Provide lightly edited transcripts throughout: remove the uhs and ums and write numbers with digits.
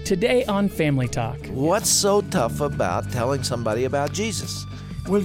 Today on Family Talk. What's so tough about telling somebody about Jesus? Well,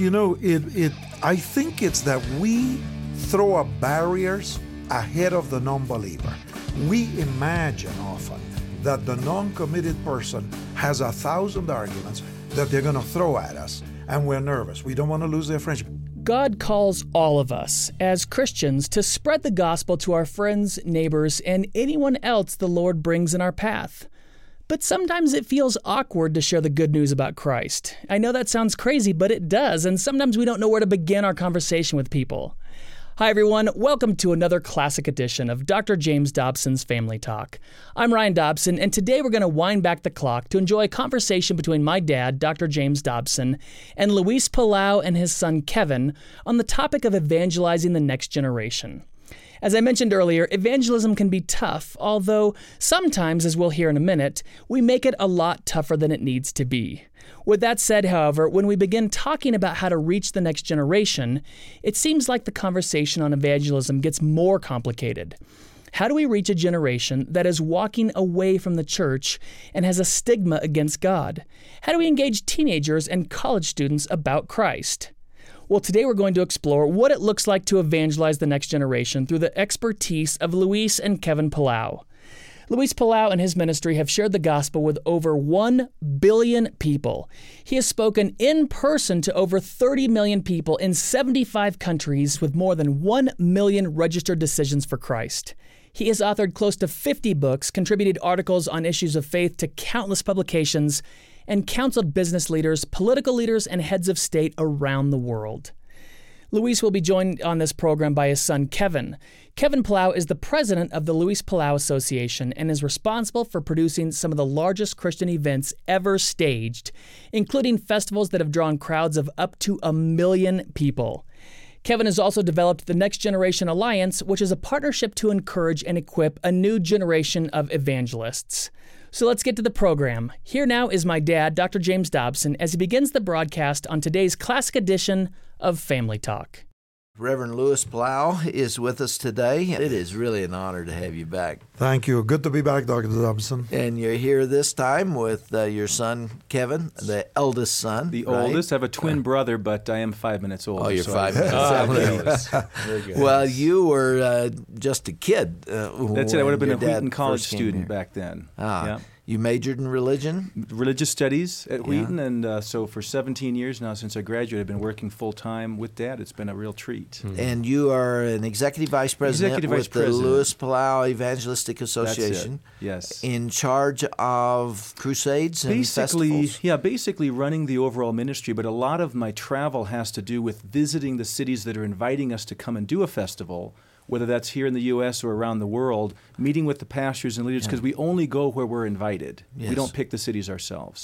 I think it's that we throw up barriers ahead of the non-believer. We imagine often that the non-committed person has 1,000 arguments that they're going to throw at us, and we're nervous. We don't want to lose their friendship. God calls all of us, as Christians, to spread the gospel to our friends, neighbors, and anyone else the Lord brings in our path. But sometimes it feels awkward to share the good news about Christ. I know that sounds crazy, but it does, and sometimes we don't know where to begin our conversation with people. Hi everyone, welcome to another classic edition of Dr. James Dobson's Family Talk. I'm Ryan Dobson, and today we're going to wind back the clock to enjoy a conversation between my dad, Dr. James Dobson, and Luis Palau and his son Kevin on the topic of evangelizing the next generation. As I mentioned earlier, evangelism can be tough, although sometimes, as we'll hear in a minute, we make it a lot tougher than it needs to be. With that said, however, when we begin talking about how to reach the next generation, it seems like the conversation on evangelism gets more complicated. How do we reach a generation that is walking away from the church and has a stigma against God? How do we engage teenagers and college students about Christ? Well, today we're going to explore what it looks like to evangelize the next generation through the expertise of Luis and Kevin Palau. Luis Palau and his ministry have shared the gospel with over 1 billion people. He has spoken in person to over 30 million people in 75 countries with more than 1 million registered decisions for Christ. He has authored close to 50 books, contributed articles on issues of faith to countless publications, and counseled business leaders, political leaders, and heads of state around the world. Luis will be joined on this program by his son, Kevin. Kevin Palau is the president of the Luis Palau Association and is responsible for producing some of the largest Christian events ever staged, including festivals that have drawn crowds of up to 1 million people. Kevin has also developed the Next Generation Alliance, which is a partnership to encourage and equip a new generation of evangelists. So let's get to the program. Here now is my dad, Dr. James Dobson, as he begins the broadcast on today's classic edition of Family Talk. Reverend Luis Palau is with us today. It is really an honor to have you back. Thank you. Good to be back, Dr. Dobson. And you're here this time with your son, Kevin, the eldest son. The right? oldest. I have a twin brother, but I am 5 minutes older. Oh, you're so 5 minutes older. Very good. Well, you were just a kid. That's it. I would have been a Wheaton College student back then. Yeah. You majored in religion? Religious studies at Wheaton, and so for 17 years now since I graduated, I've been working full-time with Dad. It's been a real treat. And you are an executive vice president with the Luis Palau Evangelistic Association. Yes. In charge of crusades and festivals? Yeah, basically running the overall ministry, but a lot of my travel has to do with visiting the cities that are inviting us to come and do a festival, whether that's here in the U.S. or around the world, meeting with the pastors and leaders, because we only go where we're invited. Yes. We don't pick the cities ourselves.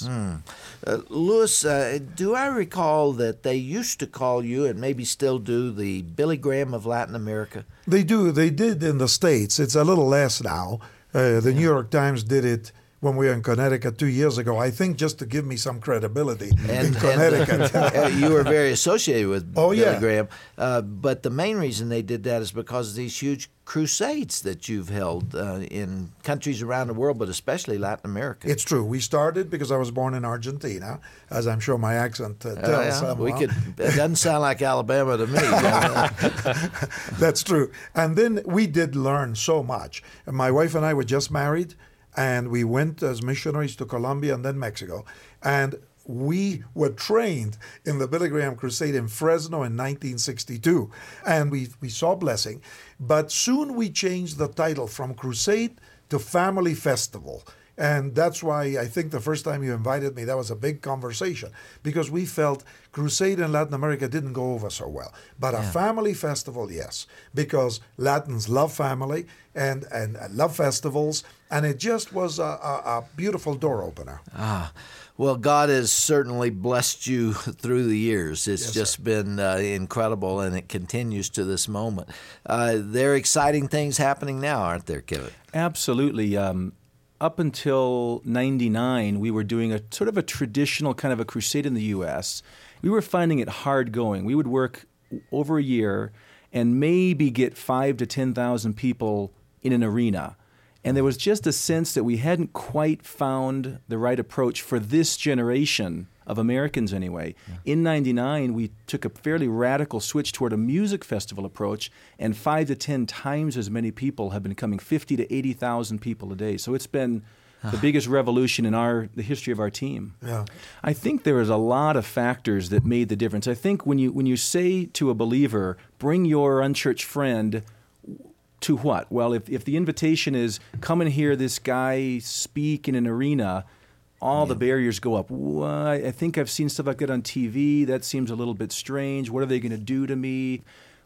Luis, do I recall that they used to call you, and maybe still do, the Billy Graham of Latin America? They do. They did in the States. It's a little less now. The New York Times did it when we were in Connecticut 2 years ago, I think just to give me some credibility in Connecticut. You were very associated with Billy Graham. But the main reason they did that is because of these huge crusades that you've held in countries around the world, but especially Latin America. It's true. We started because I was born in Argentina, as I'm sure my accent tells. It doesn't sound like Alabama to me. That's true. And then we did learn so much. My wife and I were just married, and we went as missionaries to Colombia and then Mexico. And we were trained in the Billy Graham Crusade in Fresno in 1962. And we saw blessing. But soon we changed the title from Crusade to Family Festival. And that's why I think the first time you invited me, that was a big conversation, because we felt Crusade in Latin America didn't go over so well. But a family festival, yes, because Latins love family and love festivals, and it just was a beautiful door opener. Well, God has certainly blessed you through the years. It's just been incredible, and it continues to this moment. There are exciting things happening now, aren't there, Kevin? Absolutely. Up until 99, we were doing a sort of a traditional kind of a crusade in the U.S. We were finding it hard going. We would work over a year and maybe get 5,000 to 10,000 people in an arena. And there was just a sense that we hadn't quite found the right approach for this generation of Americans anyway. Yeah. In '99, we took a fairly radical switch toward a music festival approach, and 5 to 10 times as many people have been coming, 50 to 80,000 people a day. So it's been the biggest revolution in the history of our team. Yeah. I think there is a lot of factors that made the difference. I think when you say to a believer, bring your unchurched friend, to what? Well, if the invitation is, come and hear this guy speak in an arena, all the barriers go up. Well, I think I've seen stuff like that on TV. That seems a little bit strange. What are they going to do to me?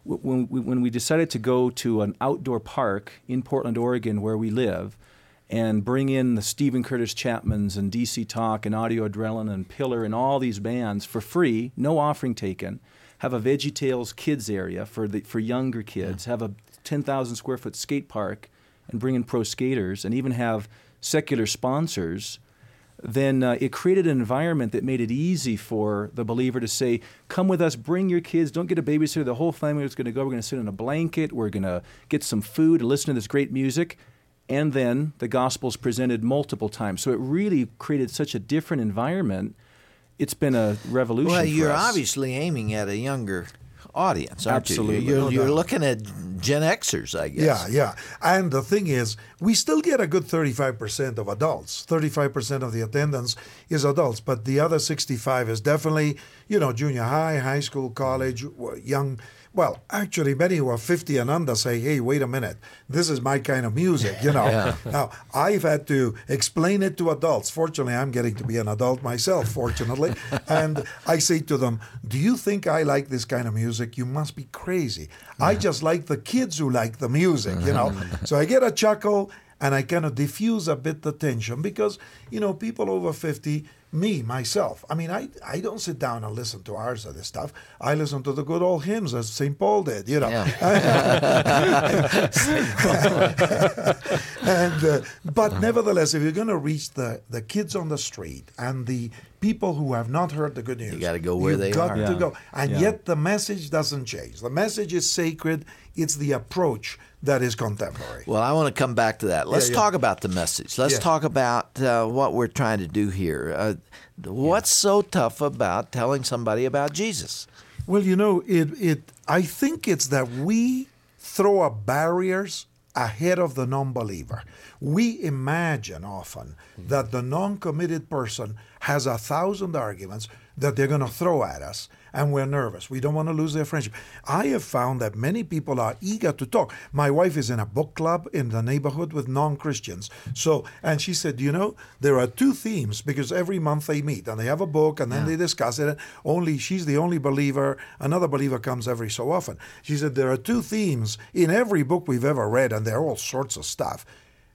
When we decided to go to an outdoor park in Portland, Oregon, where we live, and bring in the Stephen Curtis Chapmans and DC Talk and Audio Adrenaline and Pillar and all these bands for free, no offering taken, have a VeggieTales kids area for younger kids, have a 10,000 square foot skate park and bring in pro skaters and even have secular sponsors, then it created an environment that made it easy for the believer to say, come with us, bring your kids, don't get a babysitter, the whole family is going to go, we're going to sit in a blanket, we're going to get some food and listen to this great music. And then the gospel's presented multiple times. So it really created such a different environment. It's been a revolution for us. Well, you're obviously aiming at a younger audience, aren't Absolutely. you? You're looking at Gen Xers, I guess. Yeah. And the thing is, we still get a good 35% of adults. 35% of the attendance is adults, but the other 65 is definitely, junior high, high school, college, young. Well, actually, many who are 50 and under say, hey, wait a minute, this is my kind of music, Yeah. Now, I've had to explain it to adults. Fortunately, I'm getting to be an adult myself, fortunately. And I say to them, do you think I like this kind of music? You must be crazy. I just like the kids who like the music, So I get a chuckle, and I kind of diffuse a bit the tension because, people over 50, myself, I don't sit down and listen to hours of this stuff. I listen to the good old hymns as St. Paul did, Yeah. But nevertheless, if you're going to reach the kids on the street and the people who have not heard the good news, You got to go where they are. You've got to go. And Yeah. yet the message doesn't change. The message is sacred. It's the approach that is contemporary. Well, I want to come back to that. Let's talk about the message. Let's talk about what we're trying to do here. What's so tough about telling somebody about Jesus? Well, I think it's that we throw up barriers ahead of the non-believer. We imagine often that the non-committed person has 1,000 arguments that they're going to throw at us, and we're nervous. We don't want to lose their friendship. I have found that many people are eager to talk. My wife is in a book club in the neighborhood with non-Christians. And she said, there are 2 themes because every month they meet and they have a book and then they discuss it. She's the only believer. Another believer comes every so often. She said, there are 2 themes in every book we've ever read, and they're all sorts of stuff.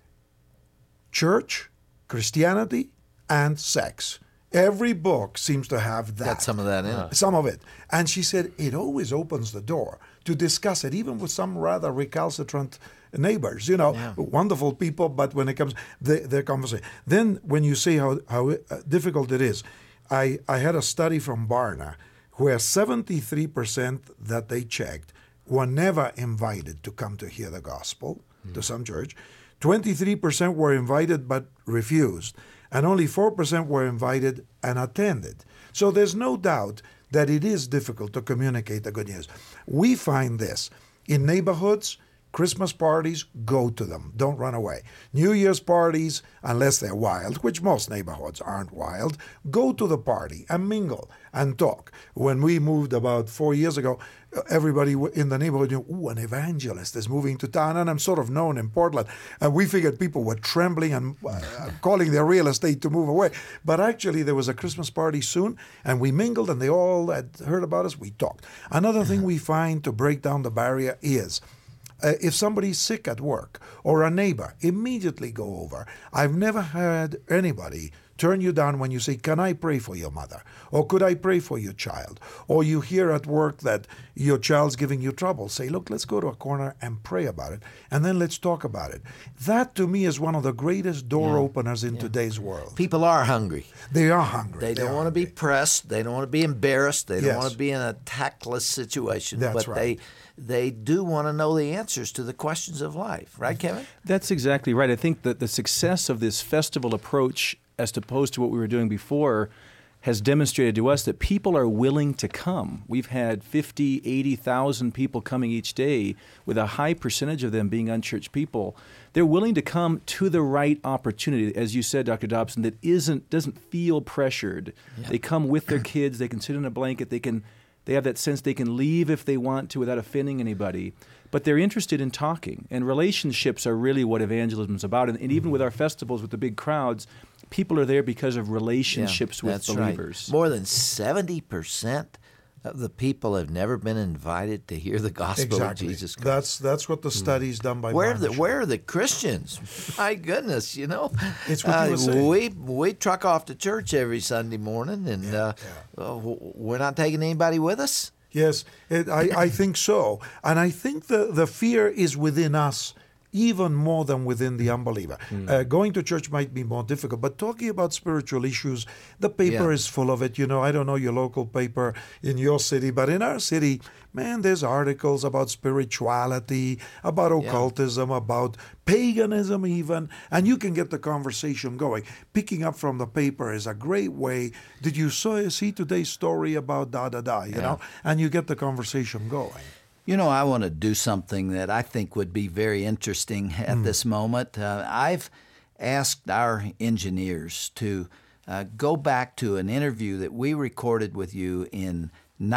Church, Christianity, and sex. Every book seems to have that. Got some of that in it. Some of it. And she said it always opens the door to discuss it, even with some rather recalcitrant neighbors, wonderful people, but when it comes their conversation. Then when you see how difficult it is, I had a study from Barna where 73% that they checked were never invited to come to hear the gospel to some church. 23% were invited but refused. And only 4% were invited and attended. So there's no doubt that it is difficult to communicate the good news. We find this in neighborhoods. Christmas parties, go to them. Don't run away. New Year's parties, unless they're wild, which most neighborhoods aren't wild, go to the party and mingle and talk. When we moved about 4 years ago, everybody in the neighborhood knew, an evangelist is moving to town, and I'm sort of known in Portland. And we figured people were trembling and calling their real estate to move away. But actually, there was a Christmas party soon, and we mingled, and they all had heard about us. We talked. Another thing we find to break down the barrier is, if somebody's sick at work or a neighbor, immediately go over. I've never had anybody turn you down when you say, can I pray for your mother? Or could I pray for your child? Or you hear at work that your child's giving you trouble. Say, look, let's go to a corner and pray about it, and then let's talk about it. That, to me, is one of the greatest door openers in today's world. People are hungry. They are hungry. They don't want to be pressed. They don't want to be embarrassed. They don't want to be in a tactless situation. That's but right. they do want to know the answers to the questions of life. Right, Kevin? That's exactly right. I think that the success of this festival approach, as opposed to what we were doing before, has demonstrated to us that people are willing to come. We've had 50, 80,000 people coming each day, with a high percentage of them being unchurched people. They're willing to come to the right opportunity, as you said, Dr. Dobson, that doesn't feel pressured. Yeah. They come with their kids. They can sit in a blanket. They have that sense they can leave if they want to without offending anybody. But they're interested in talking. And relationships are really what evangelism is about. And even with our festivals, with the big crowds, people are there because of relationships with believers. Right. More than 70% of the people have never been invited to hear the gospel of Jesus Christ. That's what the study's done by Where are the Christians? My goodness, It's what you were saying. We truck off to church every Sunday morning, and we're not taking anybody with us. Yes, I think so. And I think the fear is within us even more than within the unbeliever. Going to church might be more difficult, but talking about spiritual issues, the paper is full of it. I don't know your local paper in your city, but in our city, man, there's articles about spirituality, about occultism, about paganism even, and you can get the conversation going. Picking up from the paper is a great way. Did you see today's story about you know, and you get the conversation going. I want to do something that I think would be very interesting at this moment. I've asked our engineers to go back to an interview that we recorded with you in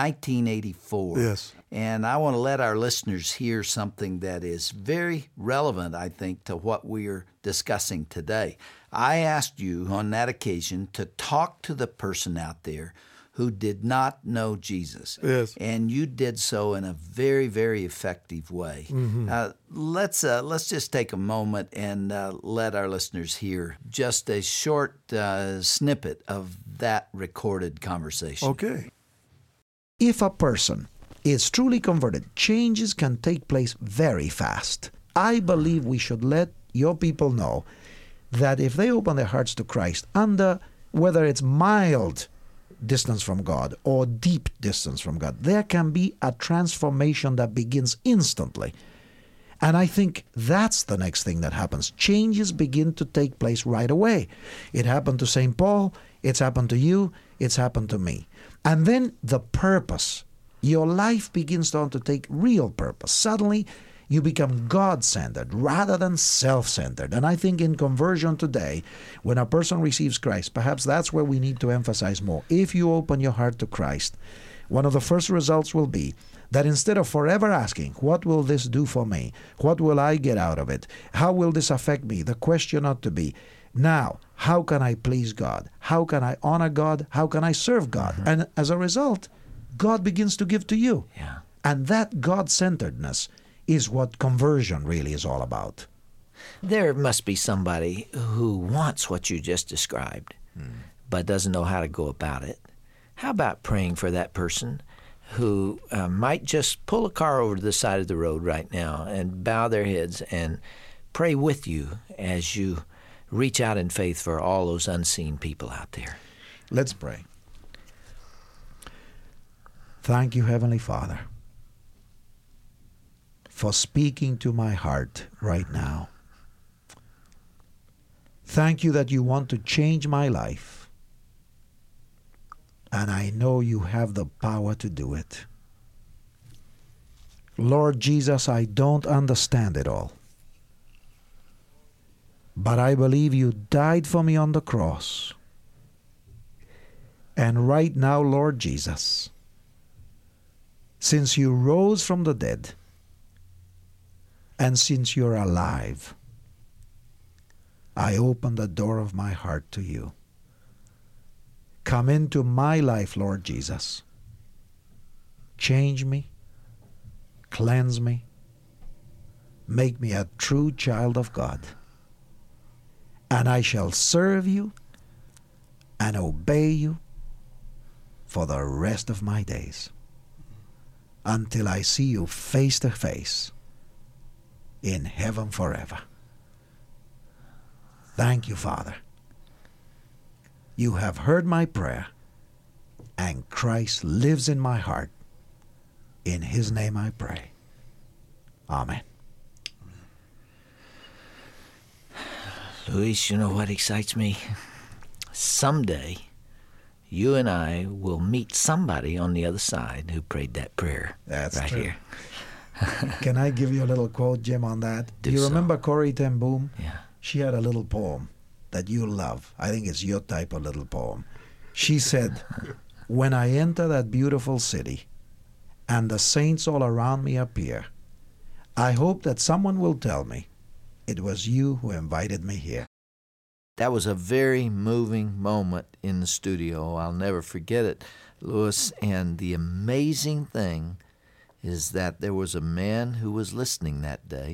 1984. Yes. And I want to let our listeners hear something that is very relevant, I think, to what we are discussing today. I asked you on that occasion to talk to the person out there who did not know Jesus. Yes. And you did so in a very, very effective way. Let's just take a moment and let our listeners hear just a short snippet of that recorded conversation. Okay. If a person is truly converted, changes can take place very fast. I believe we should let your people know that if they open their hearts to Christ, under whether it's mild distance from God or deep distance from God, there can be a transformation that begins instantly. And I think that's the next thing that happens. Changes begin to take place right away. It happened to St. Paul, it's happened to you, it's happened to me. And then the purpose. Your life begins to take real purpose. Suddenly, you become God-centered rather than self-centered. And I think in conversion today, when a person receives Christ, perhaps that's where we need to emphasize more. If you open your heart to Christ, one of the first results will be that instead of forever asking, what will this do for me? What will I get out of it? How will this affect me? The question ought to be, now, how can I please God? How can I honor God? How can I serve God? And as a result, God begins to give to you. Yeah. And that God-centeredness is what conversion really is all about. There must be somebody who wants what you just described, but doesn't know how to go about it. How about praying for that person who might just pull a car over to the side of the road right now and bow their heads and pray with you as you reach out in faith for all those unseen people out there? Let's pray. Thank you, Heavenly Father, for speaking to my heart right now. Thank you that you want to change my life. And I know you have the power to do it. Lord Jesus, I don't understand it all. But I believe you died for me on the cross. And right now, Lord Jesus, since you rose from the dead, and since you're alive, I open the door of my heart to you. Come into my life, Lord Jesus. Change me, cleanse me, make me a true child of God. And I shall serve you and obey you for the rest of my days, until I see you face to face in heaven forever. Thank you, Father. You have heard my prayer, and Christ lives in my heart. In His name I pray. Amen. Luis, you know what excites me? Someday, you and I will meet somebody on the other side who prayed that prayer. That's right true. here. Can I give you a little quote, Jim, on that? Do you so. remember Corrie ten Boom? Yeah. She had a little poem that you love. I think it's your type of little poem. She said, "When I enter that beautiful city and the saints all around me appear, I hope that someone will tell me it was you who invited me here." That was a very moving moment in the studio. I'll never forget it, Louis. And the amazing thing is that there was a man who was listening that day.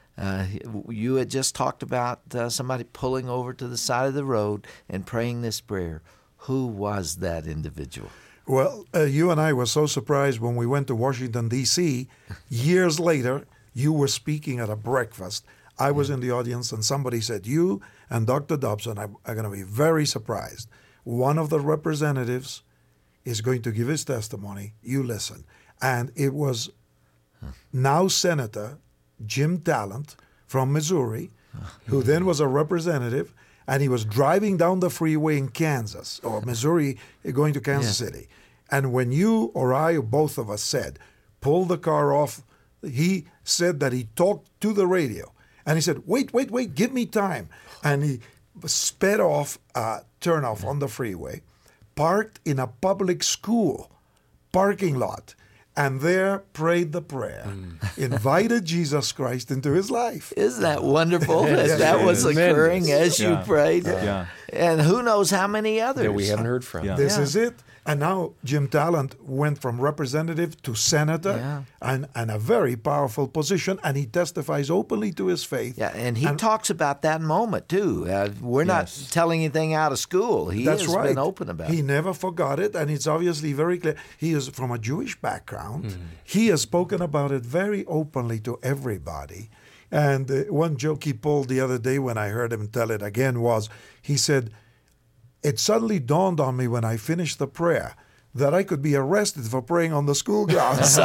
You had just talked about somebody pulling over to the side of the road and praying this prayer. Who was that individual? Well, you and I were so surprised when we went to Washington, D.C. Years later, you were speaking at a breakfast. I was in the audience, and somebody said, "You and Dr. Dobson are going to be very surprised. One of the representatives is going to give his testimony. You listen." And it was now Senator Jim Talent from Missouri, who then was a representative, and he was driving down the freeway in Kansas, or Missouri, going to Kansas City. And when you or I or both of us said, "Pull the car off," he said that he talked to the radio. And he said, wait, give me time. And he sped off, turn off on the freeway, parked in a public school parking lot, and there prayed the prayer, invited Jesus Christ into his life. Isn't that wonderful that was occurring as you prayed? Yeah. And who knows how many others that we haven't heard from. Yeah. This is it. And now Jim Talent went from representative to senator, and a very powerful position, and he testifies openly to his faith. Yeah, and he talks about that moment, too. We're not telling anything out of school. He has been open about it. He never forgot it, and it's obviously very clear. He is from a Jewish background. He has spoken about it very openly to everybody. And one joke he pulled the other day when I heard him tell it again was, he said, "It suddenly dawned on me when I finished the prayer that I could be arrested for praying on the school grounds."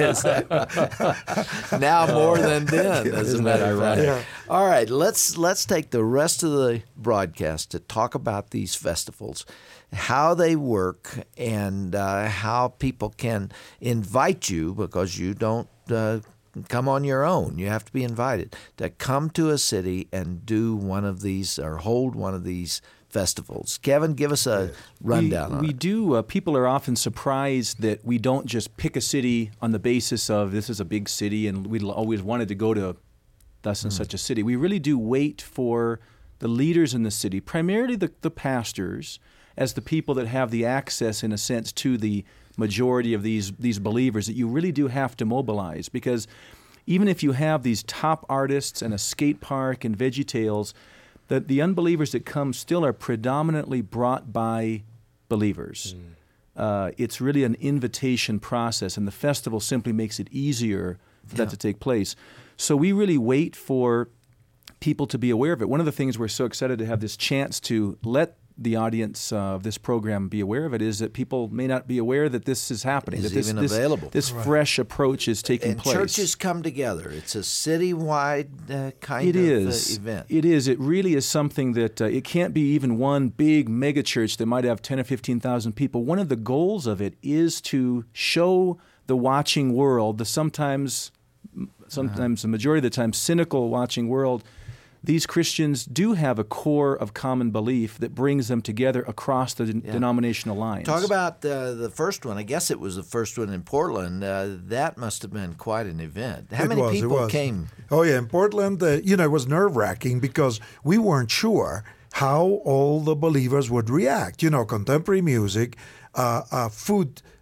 Now more than then, as a matter of fact. Yeah. All right, let's take the rest of the broadcast to talk about these festivals, how they work, and how people can invite you, because you don't come on your own. You have to be invited to come to a city and do one of these or hold one of these festivals. Kevin, give us a rundown on we it. do. People are often surprised that we don't just pick a city on the basis of this is a big city and we always wanted to go to thus and such a city. We really do wait for the leaders in the city, primarily the pastors, as the people that have the access, in a sense, to the majority of these believers, that you really do have to mobilize. Because even if you have these top artists and a skate park and VeggieTales, the unbelievers that come still are predominantly brought by believers. It's really an invitation process, and the festival simply makes it easier for that to take place. So we really wait for people to be aware of it. One of the things we're so excited to have this chance to let the audience of this program be aware of it is that people may not be aware that this is happening, Is that this, even this, available. this fresh approach is taking And place. churches come together. It's a citywide kind It of is. event. It is. It really is something that it can't be even one big mega church that might have 10 or 15,000 people. One of the goals of it is to show the watching world, the sometimes the majority of the time cynical watching world, these Christians do have a core of common belief that brings them together across the denominational lines. Talk about the first one. I guess it was the first one in Portland. That must have been quite an event. How many people came? Oh, yeah. In Portland, it was nerve-wracking because we weren't sure how all the believers would react. Contemporary music, food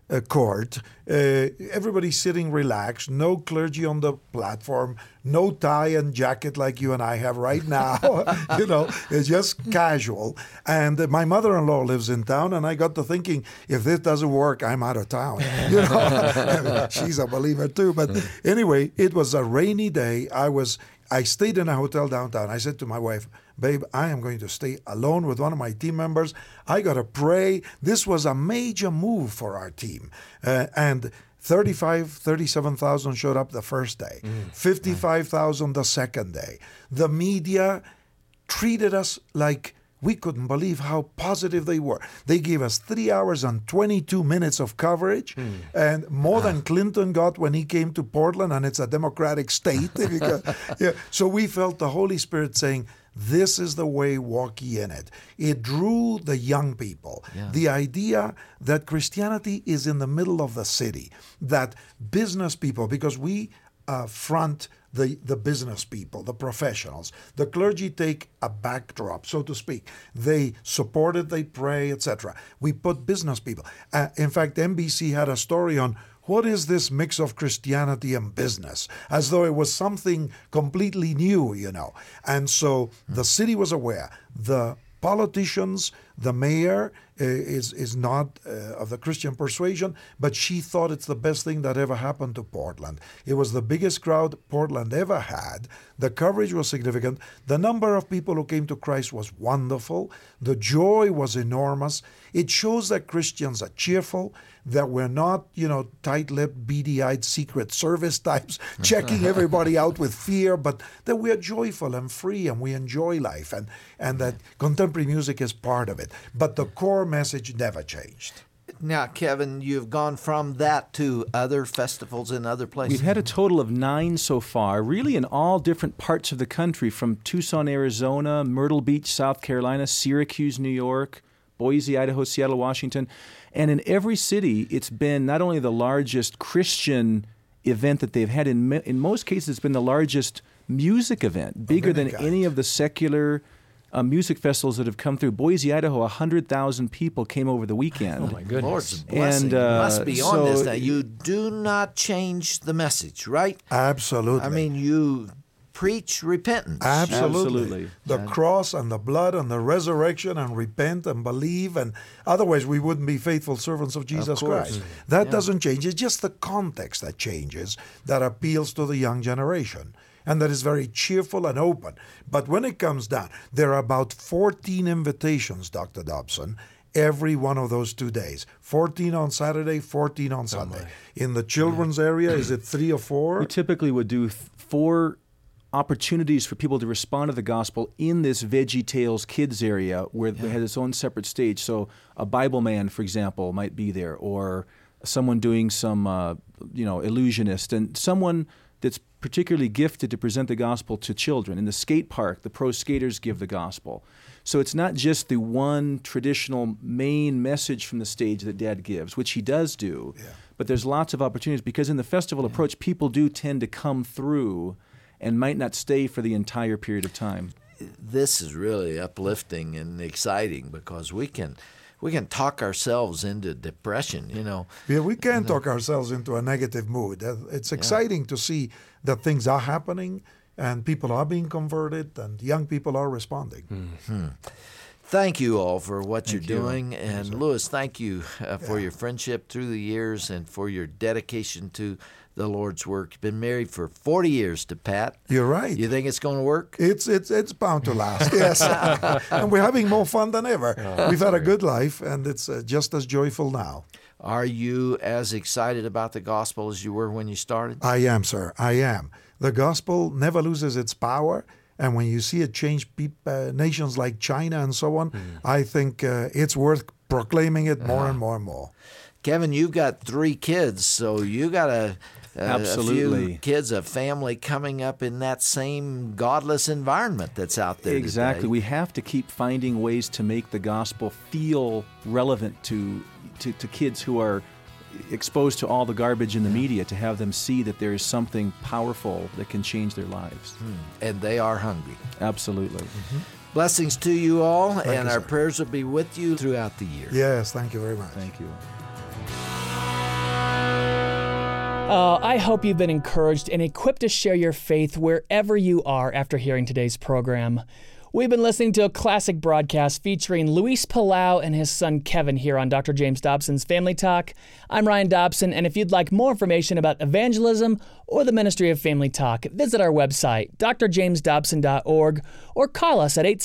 court. Everybody's sitting relaxed, no clergy on the platform, no tie and jacket like you and I have right now. It's just casual. And my mother-in-law lives in town, and I got to thinking, if this doesn't work, I'm out of town. She's a believer too. But anyway, it was a rainy day. I stayed in a hotel downtown. I said to my wife, babe, I am going to stay alone with one of my team members. I got to pray. This was a major move for our team. And 37,000 showed up the first day, 55,000 the second day. The media treated us like we couldn't believe how positive they were. They gave us 3 hours and 22 minutes of coverage, and more than Clinton got when he came to Portland, and it's a Democratic state. So we felt the Holy Spirit saying, this is the way, walk ye in it. It drew the young people. Yeah. The idea that Christianity is in the middle of the city, that business people, because we front the business people, the professionals. The clergy take a backdrop, so to speak. They support it, they pray, etc. We put business people. In fact, NBC had a story on what is this mix of Christianity and business, as though it was something completely new, And so the city was aware. The politicians, the mayor is not of the Christian persuasion, but she thought it's the best thing that ever happened to Portland. It was the biggest crowd Portland ever had. The coverage was significant. The number of people who came to Christ was wonderful. The joy was enormous. It shows that Christians are cheerful, that we're not, tight-lipped, beady-eyed Secret Service types checking everybody out with fear, but that we are joyful and free and we enjoy life, and that contemporary music is part of it. But the core message never changed. Now, Kevin, you've gone from that to other festivals in other places. We've had a total of 9 so far, really in all different parts of the country, from Tucson, Arizona, Myrtle Beach, South Carolina, Syracuse, New York, Boise, Idaho, Seattle, Washington. And in every city, it's been not only the largest Christian event that they've had, in most cases it's been the largest music event, bigger than any of the secular music festivals that have come through. Boise, Idaho, 100,000 people came over the weekend. Oh, my goodness. Lord's blessing. You must be on this now. You do not change the message, right? Absolutely. I mean, you preach repentance. Absolutely. The cross and the blood and the resurrection, and repent and believe, and otherwise we wouldn't be faithful servants of Jesus Christ. That doesn't change. It's just the context that changes, that appeals to the young generation, and that is very cheerful and open. But when it comes down, there are about 14 invitations, Dr. Dobson, every one of those 2 days. 14 on Saturday, 14 on Sunday. In the children's area, is it 3 or 4? We typically would do 4 opportunities for people to respond to the gospel in this Veggie Tales Kids area, where it has its own separate stage. So a Bible man, for example, might be there, or someone doing some, illusionist, and someone that's particularly gifted to present the gospel to children. In the skate park, the pro skaters give the gospel. So it's not just the one traditional main message from the stage that Dad gives, which he does do, but there's lots of opportunities, because in the festival approach, people do tend to come through and might not stay for the entire period of time. This is really uplifting and exciting, because we can talk ourselves into depression, Yeah, we can talk ourselves into a negative mood. It's exciting to see that things are happening and people are being converted and young people are responding. Mm-hmm. Thank you all for what you're doing. And Louis, thank you for your friendship through the years and for your dedication to the Lord's work. You've been married for 40 years to Pat. You're right. You think it's going to work? It's bound to last, yes. And we're having more fun than ever. We've had a good life, and it's just as joyful now. Are you as excited about the gospel as you were when you started? I am, sir. I am. The gospel never loses its power. And when you see it change nations like China and so on, I think it's worth proclaiming it more and more and more. Kevin, you've got 3 kids, so you got a few kids, a family coming up in that same godless environment that's out there Exactly. today. We have to keep finding ways to make the gospel feel relevant to kids who are exposed to all the garbage in the media, to have them see that there is something powerful that can change their lives. And they are hungry. Absolutely. Mm-hmm. Blessings to you all, Thank and you, our sir. prayers will be with you throughout the year. Yes, thank you very much. Thank you. I hope you've been encouraged and equipped to share your faith wherever you are after hearing today's program. We've been listening to a classic broadcast featuring Luis Palau and his son Kevin here on Dr. James Dobson's Family Talk. I'm Ryan Dobson, and if you'd like more information about evangelism or the ministry of Family Talk, visit our website, drjamesdobson.org, or call us at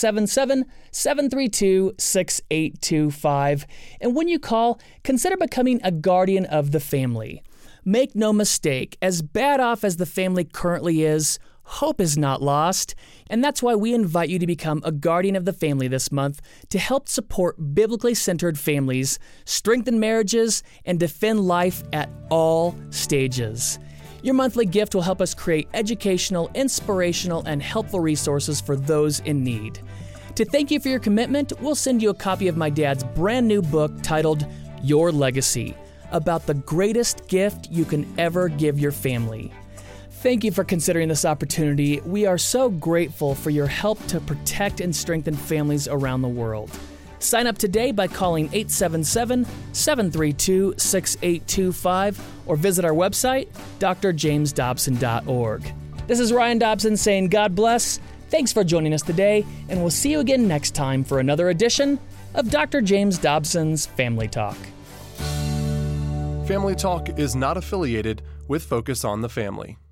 877-732-6825. And when you call, consider becoming a guardian of the family. Make no mistake, as bad off as the family currently is, hope is not lost, and that's why we invite you to become a guardian of the family this month to help support biblically centered families, strengthen marriages, and defend life at all stages. Your monthly gift will help us create educational, inspirational, and helpful resources for those in need. To thank you for your commitment, we'll send you a copy of my dad's brand new book titled Your Legacy, about the greatest gift you can ever give your family. Thank you for considering this opportunity. We are so grateful for your help to protect and strengthen families around the world. Sign up today by calling 877-732-6825 or visit our website, drjamesdobson.org. This is Ryan Dobson saying God bless. Thanks for joining us today, and we'll see you again next time for another edition of Dr. James Dobson's Family Talk. Family Talk is not affiliated with Focus on the Family.